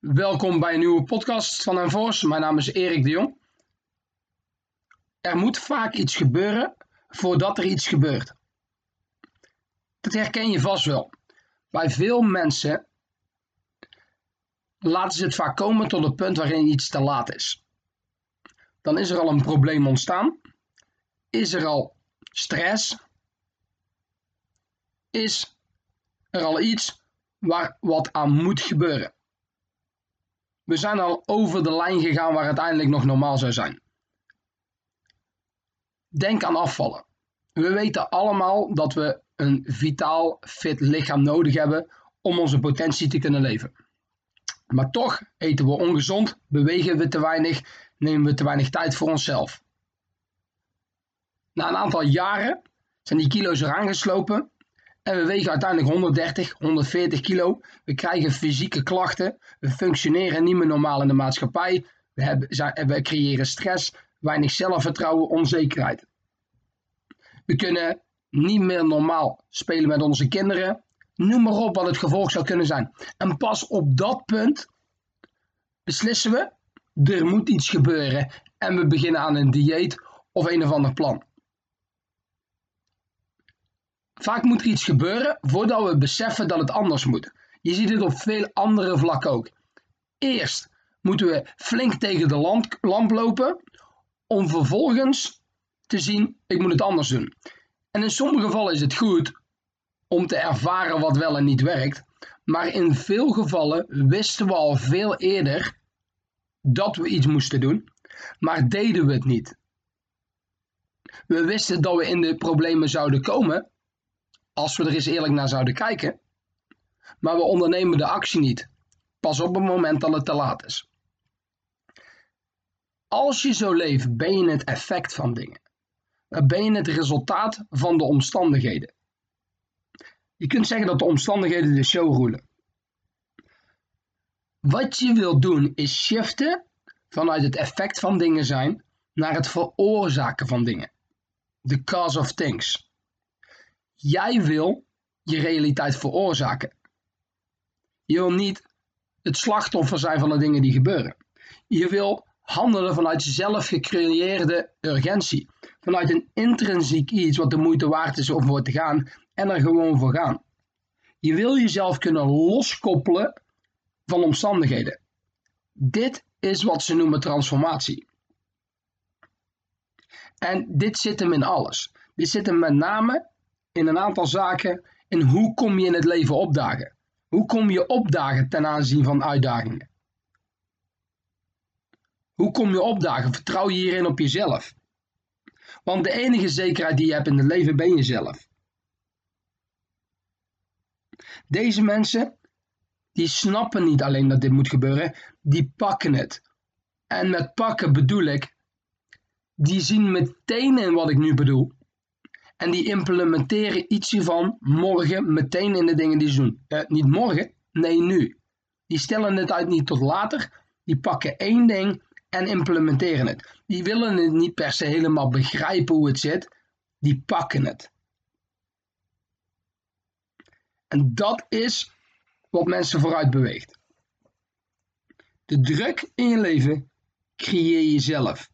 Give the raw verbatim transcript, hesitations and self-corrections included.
Welkom bij een nieuwe podcast van Enforce. Mijn naam is Erik de Jong. Er moet vaak iets gebeuren voordat er iets gebeurt. Dat herken je vast wel. Bij veel mensen laten ze het vaak komen tot het punt waarin iets te laat is. Dan is er al een probleem ontstaan. Is er al stress? Is er al iets waar wat aan moet gebeuren? We zijn al over de lijn gegaan waar het uiteindelijk nog normaal zou zijn. Denk aan afvallen. We weten allemaal dat we een vitaal, fit lichaam nodig hebben om onze potentie te kunnen leven. Maar toch eten we ongezond, bewegen we te weinig, nemen we te weinig tijd voor onszelf. Na een aantal jaren zijn die kilo's eraan geslopen en we wegen uiteindelijk honderddertig, honderdveertig kilo. We krijgen fysieke klachten, we functioneren niet meer normaal in de maatschappij, we, hebben, we creëren stress, weinig zelfvertrouwen, onzekerheid. We kunnen niet meer normaal spelen met onze kinderen, noem maar op wat het gevolg zou kunnen zijn. En pas op dat punt beslissen we, er moet iets gebeuren en we beginnen aan een dieet of een of ander plan. Vaak moet er iets gebeuren voordat we beseffen dat het anders moet. Je ziet het op veel andere vlakken ook. Eerst moeten we flink tegen de lamp, lamp lopen om vervolgens te zien, ik moet het anders doen. En in sommige gevallen is het goed om te ervaren wat wel en niet werkt. Maar in veel gevallen wisten we al veel eerder dat we iets moesten doen, maar deden we het niet. We wisten dat we in de problemen zouden komen, als we er eens eerlijk naar zouden kijken, maar we ondernemen de actie niet. Pas op het moment dat het te laat is. Als je zo leeft, ben je het effect van dingen. Ben je het resultaat van de omstandigheden. Je kunt zeggen dat de omstandigheden de show roelen. Wat je wilt doen is shiften vanuit het effect van dingen zijn naar het veroorzaken van dingen. The cause of things. Jij wil je realiteit veroorzaken. Je wil niet het slachtoffer zijn van de dingen die gebeuren. Je wil handelen vanuit zelf gecreëerde urgentie. Vanuit een intrinsiek iets wat de moeite waard is om voor te gaan en er gewoon voor gaan. Je wil jezelf kunnen loskoppelen van omstandigheden. Dit is wat ze noemen transformatie. En dit zit hem in alles. Dit zit hem met name in een aantal zaken in hoe kom je in het leven opdagen. Hoe kom je opdagen ten aanzien van uitdagingen? Hoe kom je opdagen? Vertrouw je hierin op jezelf? Want de enige zekerheid die je hebt in het leven ben jezelf. Deze mensen, die snappen niet alleen dat dit moet gebeuren, die pakken het. En met pakken bedoel ik, die zien meteen in wat ik nu bedoel. En die implementeren iets hiervan morgen meteen in de dingen die ze doen. Uh, niet morgen, nee nu. Die stellen het uit niet tot later. Die pakken één ding en implementeren het. Die willen het niet per se helemaal begrijpen hoe het zit. Die pakken het. En dat is wat mensen vooruit beweegt. De druk in je leven creëer je zelf.